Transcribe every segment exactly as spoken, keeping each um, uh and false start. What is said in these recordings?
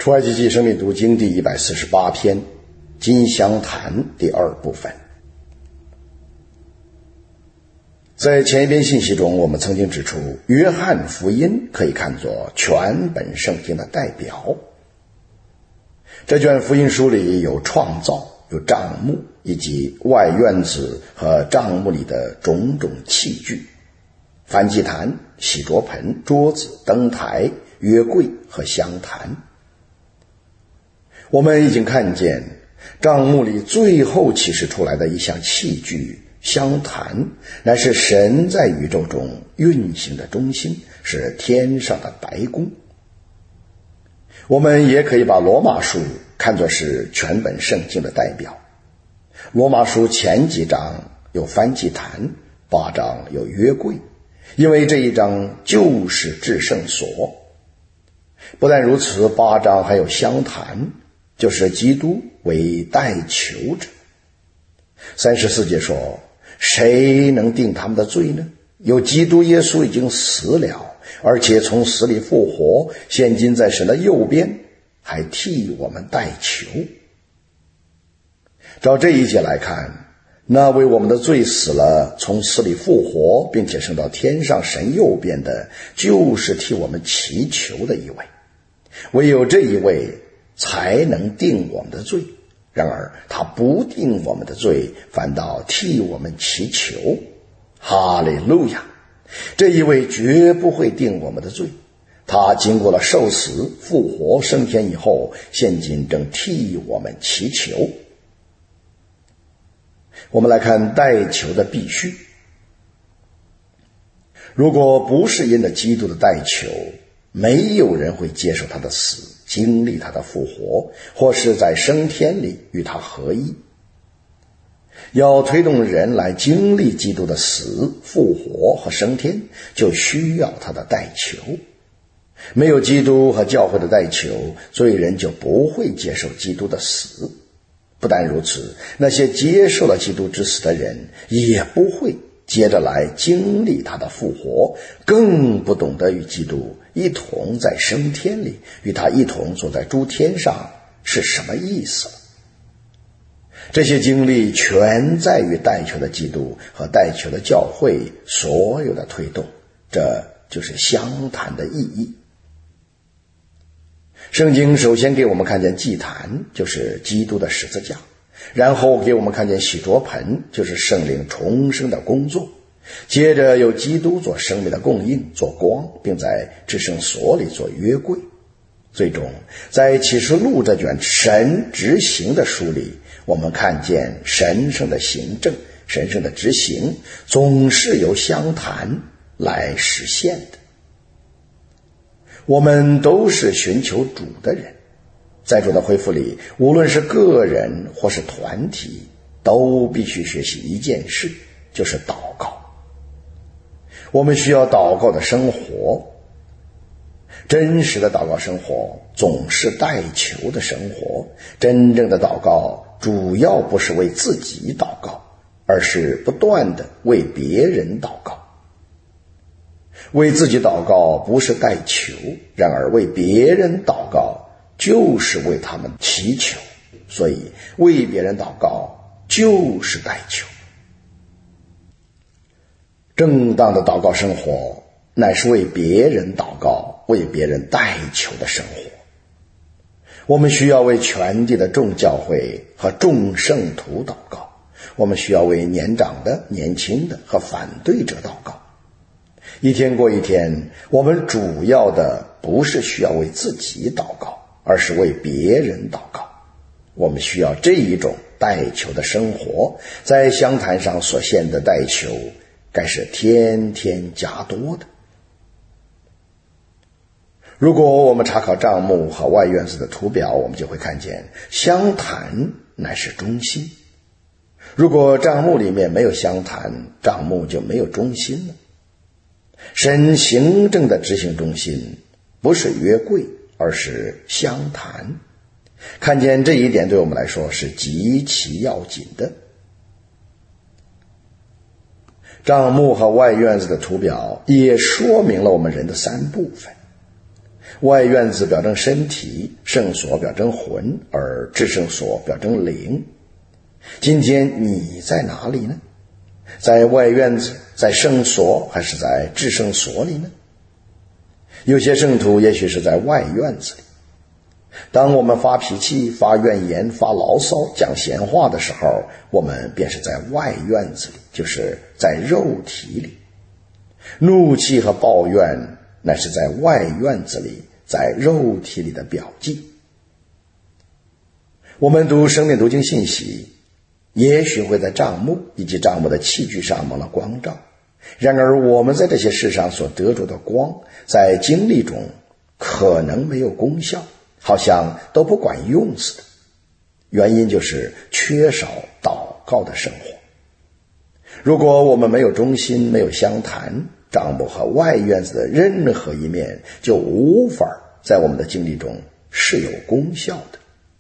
出埃及记生命读经第一百四十八篇，金香坛第二部分。在前一篇信息中，我们曾经指出，约翰福音可以看作全本圣经的代表。这卷福音书里有创造，有帐幕，以及外院子和帐幕里的种种器具，燔祭坛、洗濯盆、桌子、灯台、约柜和香坛。我们已经看见帐幕里最后启示出来的一项器具香坛，乃是神在宇宙中运行的中心，是天上的白宫。我们也可以把罗马书看作是全本圣经的代表。罗马书前几章有燔祭坛，八章有约柜，因为这一章就是至圣所。不但如此，八章还有香坛，就是基督为代求者。三十四节说，谁能定他们的罪呢？有基督耶稣已经死了，而且从死里复活，现今在神的右边，还替我们代求。照这一节来看，那为我们的罪死了，从死里复活，并且升到天上神右边的，就是替我们祈求的一位。唯有这一位才能定我们的罪，然而他不定我们的罪，反倒替我们祈求。哈利路亚！这一位绝不会定我们的罪，他经过了受死、复活、升天以后，现今正替我们祈求。我们来看代求的必须。如果不是因着基督的代求，没有人会接受他的死，经历他的复活，或是在升天里与他合一。要推动人来经历基督的死、复活和升天，就需要他的代求。没有基督和教会的代求，罪人就不会接受基督的死。不但如此，那些接受了基督之死的人，也不会接着来经历他的复活，更不懂得与基督一同在升天里，与他一同坐在诸天上是什么意思。这些经历全在于代求的基督和代求的教会所有的推动，这就是香坛的意义。圣经首先给我们看见祭坛，就是基督的十字架，然后给我们看见洗濯盆，就是圣灵重生的工作，接着有基督做生命的供应，做光，并在至圣所里做约柜。最终在启示录这卷神执行的书里，我们看见神圣的行政，神圣的执行总是由香坛来实现的。我们都是寻求主的人，在主的恢复里，无论是个人或是团体，都必须学习一件事，就是祷告。我们需要祷告的生活，真实的祷告生活总是代求的生活。真正的祷告主要不是为自己祷告，而是不断的为别人祷告。为自己祷告不是代求，然而为别人祷告就是为他们祈求，所以为别人祷告就是代求。正当的祷告生活乃是为别人祷告、为别人代求的生活。我们需要为全地的众教会和众圣徒祷告，我们需要为年长的、年轻的和反对者祷告。一天过一天，我们主要的不是需要为自己祷告，而是为别人祷告。我们需要这一种代求的生活，在香坛上所献的代求该是天天加多的。如果我们查考帐幕和外院子的图表，我们就会看见香坛乃是中心。如果帐幕里面没有香坛，帐幕就没有中心了。神行政的执行中心不是约柜，而是香坛。看见这一点对我们来说是极其要紧的。帐幕和外院子的图表也说明了我们人的三部分。 外院子表征身体，圣所表征魂，而至圣所表征灵。今天你在哪里呢？在外院子，在圣所，还是在至圣所里呢？有些圣徒也许是在外院子里。当我们发脾气、发怨言、发牢骚、讲闲话的时候，我们便是在外院子里，就是在肉体里。怒气和抱怨乃是在外院子里，在肉体里的表记。我们读生命读经信息，也许会在帐幕以及帐幕的器具上蒙了光照，然而我们在这些事上所得着的光，在经历中可能没有功效，好像都不管用似的。原因就是缺少祷告的生活。如果我们没有忠心，没有相谈，帐幕和外院子的任何一面就无法在我们的经历中是有功效的。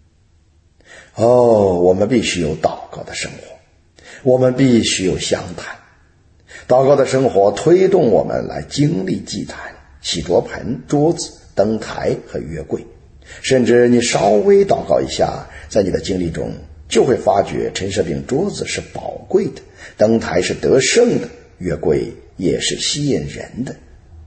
哦，我们必须有祷告的生活，我们必须有相谈。祷告的生活推动我们来经历祭坛、洗濯盆、桌子、灯台和约柜。甚至你稍微祷告一下，在你的经历中就会发觉陈设饼桌子是宝贵的，灯台是得胜的，约柜也是吸引人的。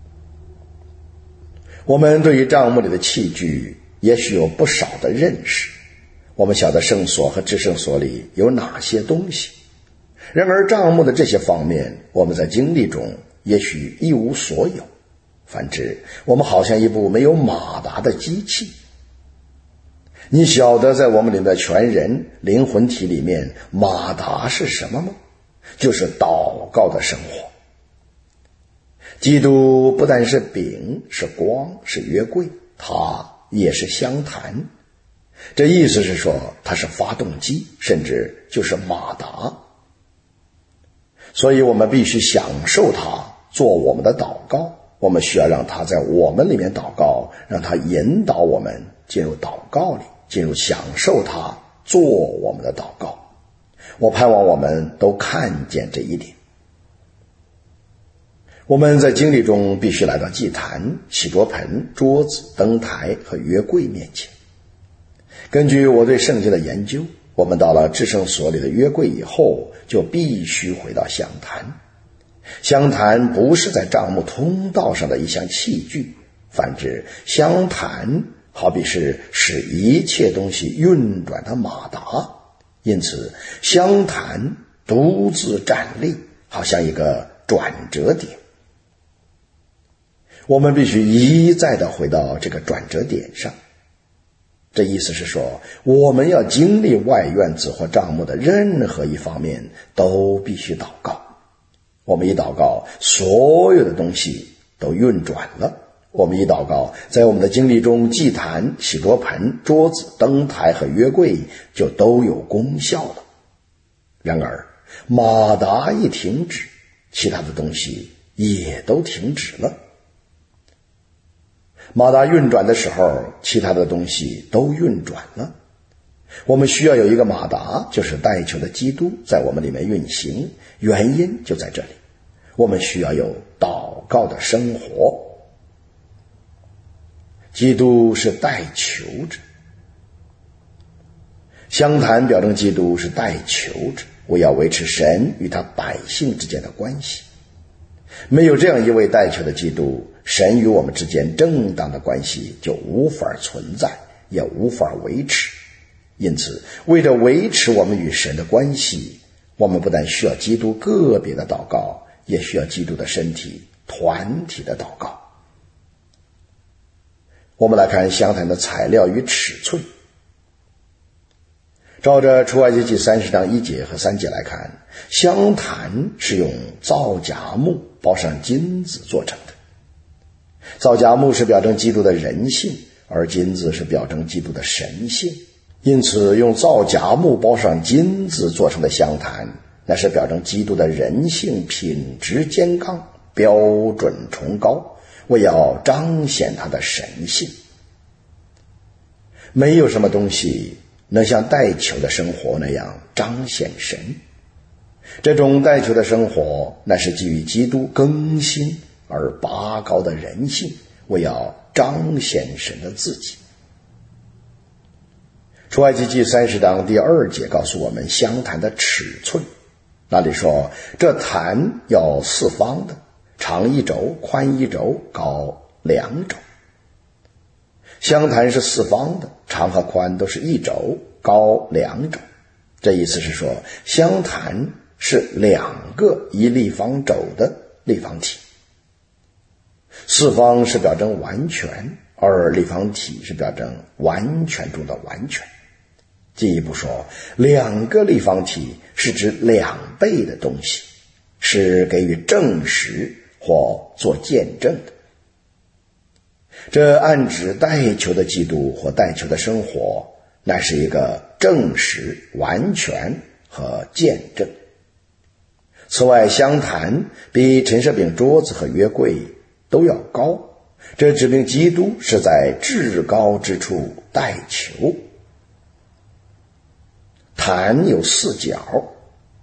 我们对于帐幕里的器具也许有不少的认识，我们晓得圣所和至圣所里有哪些东西。然而帐幕的这些方面，我们在经历中也许一无所有。反之，我们好像一部没有马达的机器。你晓得在我们里面的全人灵魂体里面，马达是什么吗？就是祷告的生活。基督不但是饼，是光，是约柜，它也是相谈。这意思是说，它是发动机，甚至就是马达。所以我们必须享受它做我们的祷告，我们需要让它在我们里面祷告，让它引导我们进入祷告里，进入享受它做我们的祷告。我盼望我们都看见这一点。我们在经历中必须来到祭坛、洗濯盆、桌子、灯台和约柜面前。根据我对圣经的研究，我们到了至圣所里的约柜以后，就必须回到香坛。香坛不是在帐幕通道上的一项器具，反之，香坛好比是使一切东西运转的马达。因此，香坛独自站立，好像一个转折点。我们必须一再地回到这个转折点上。这意思是说，我们要经历外院子或帐幕的任何一方面，都必须祷告。我们一祷告，所有的东西都运转了。我们一祷告，在我们的经历中，祭坛、洗濯盆、桌子、灯台和约柜就都有功效了。然而，马达一停止，其他的东西也都停止了。马达运转的时候，其他的东西都运转了。我们需要有一个马达，就是代求的基督在我们里面运行，原因就在这里。我们需要有祷告的生活。基督是代求者，香坛表征基督是代求者，我要维持神与他百姓之间的关系。没有这样一位代求的基督，神与我们之间正当的关系就无法存在，也无法维持。因此，为了维持我们与神的关系，我们不但需要基督个别的祷告，也需要基督的身体团体的祷告。我们来看香坛的材料与尺寸。照着出埃及记三十章一节和三节来看，香坛是用皂荚木包上金子做成的。皂荚木是表征基督的人性，而金子是表征基督的神性。因此，用皂荚木包上金子做成的香坛，那是表征基督的人性品质坚刚，标准崇高，为要彰显他的神性。没有什么东西能像代求的生活那样彰显神。这种代求的生活，那是基于基督更新而拔高的人性，为要彰显神的自己。出埃及记三十章第二节告诉我们香坛的尺寸，那里说这坛要四方的，长一肘，宽一肘，高两肘。香坛是四方的，长和宽都是一肘，高两肘。这意思是说，香坛是两个一立方肘的立方体。四方是表征完全，而立方体是表征完全中的完全。进一步说，两个立方体是指两倍的东西，是给予证实或做见证的。这暗指代求的基督或代求的生活，乃是一个证实、完全和见证。此外，香坛比陈设饼桌子和约柜都要高，这指明基督是在至高之处代求。坛有四角，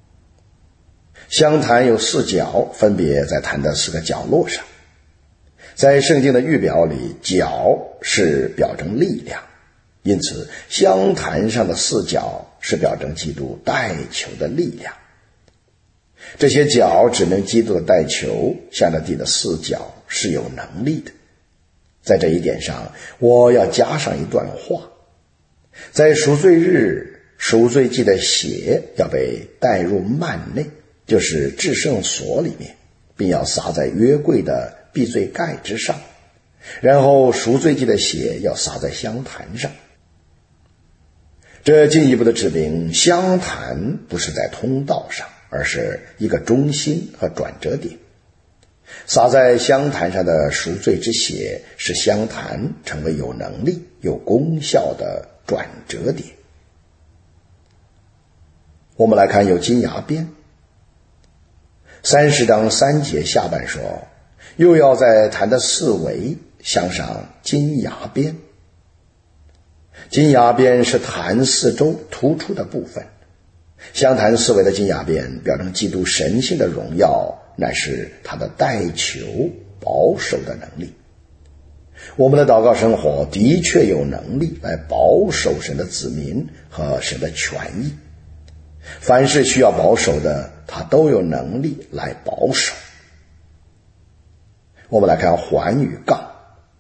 香坛有四角，分别在坛的四个角落上。在圣经的预表里，角是表征力量，因此香坛上的四角是表征基督代求的力量。这些角指明基督的代求，向着地的四角是有能力的。在这一点上，我要加上一段话。在赎罪日，赎罪祭的血要被带入幔内，就是至圣所里面，并要洒在约柜的避罪盖之上，然后赎罪祭的血要洒在香坛上。这进一步的指明，香坛不是在通道上，而是一个中心和转折点。洒在香坛上的赎罪之血，使香坛成为有能力、有功效的转折点。我们来看有金牙边。三十章三节下半说，又要在坛的四围镶上金牙边。金牙边是坛四周突出的部分，香坛四围的金牙边表征基督神性的荣耀，乃是他的代求保守的能力。我们的祷告生活的确有能力来保守神的子民和神的权益，凡是需要保守的，他都有能力来保守。我们来看环与杠。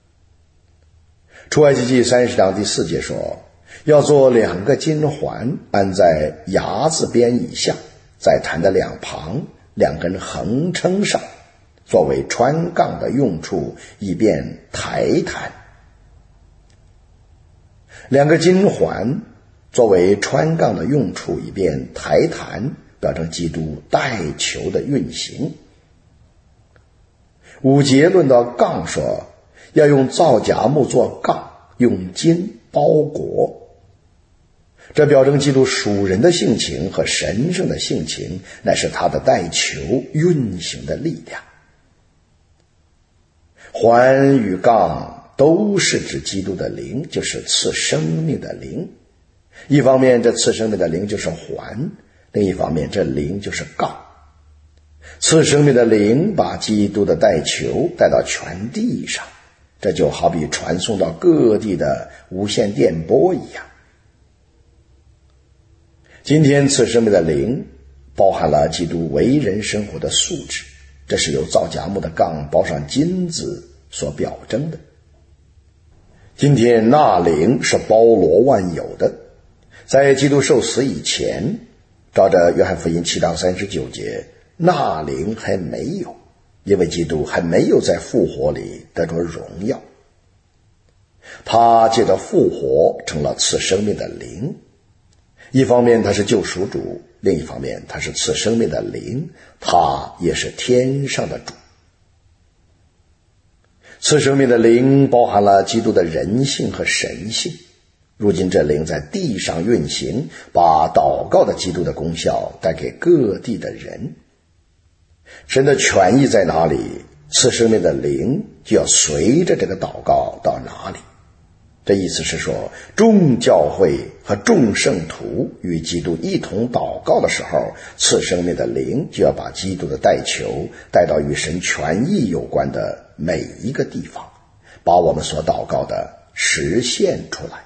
出埃及记三十章第四节说，要做两个金环，安在牙字边以下，在坛的两旁两根横撑上，作为穿杠的用处，以便抬坛。两个金环作为穿杠的用处，以便抬坛，表征基督代求的运行。五节论到杠说，要用皂荚木做杠，用金包裹。这表征基督属人的性情和神圣的性情，乃是他的代求运行的力量。环与杠都是指基督的灵，就是赐生命的灵。一方面，这赐生命的灵就是环；另一方面，这灵就是杠。赐生命的灵把基督的代求带到全地上，这就好比传送到各地的无线电波一样。今天赐生命的灵包含了基督为人生活的素质，这是由皂荚木的杠包上金子所表征的。今天那灵是包罗万有的，在基督受死以前，照着约翰福音七章三十九节，那灵还没有，因为基督还没有在复活里得着荣耀。他借着复活成了赐生命的灵，一方面他是救赎主，另一方面他是赐生命的灵，他也是天上的主。赐生命的灵包含了基督的人性和神性，如今这灵在地上运行，把祷告的基督的功效带给各地的人。神的权益在哪里，赐生命的灵就要随着这个祷告到哪里。这意思是说，众教会和众圣徒与基督一同祷告的时候，赐生命的灵就要把基督的代求带到与神权益有关的每一个地方， 把我们所祷告的实现出来。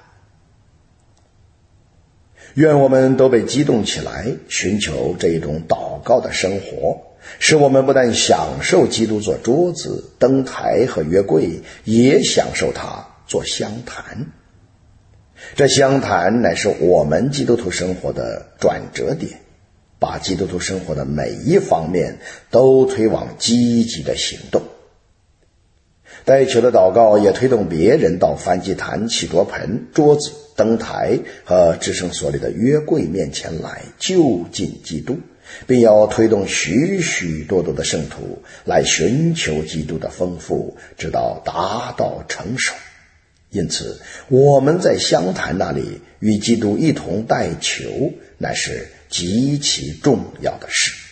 愿我们都被激动起来，寻求这一种祷告的生活，使我们不但享受基督做桌子、灯台和约柜，也享受它做香坛。这香坛乃是我们基督徒生活的转折点，把基督徒生活的每一方面都推往积极的行动。代求的祷告也推动别人到燔祭坛、起桌盆、桌子、灯台和至圣所里的约柜面前来就近基督，并要推动许许多多的圣徒来寻求基督的丰富，直到达到成熟。因此我们在香坛那里与基督一同代求，乃是极其重要的事。